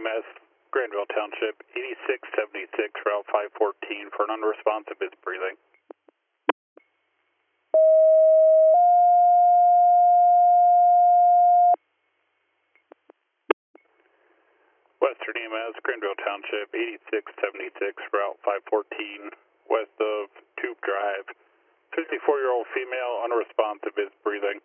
EMS, Grandville Township, 8676, Route 514 for an unresponsive is breathing. Western EMS, Grandville Township, 8676, Route 514, west of Tube Drive. 54-year-old female, unresponsive is breathing.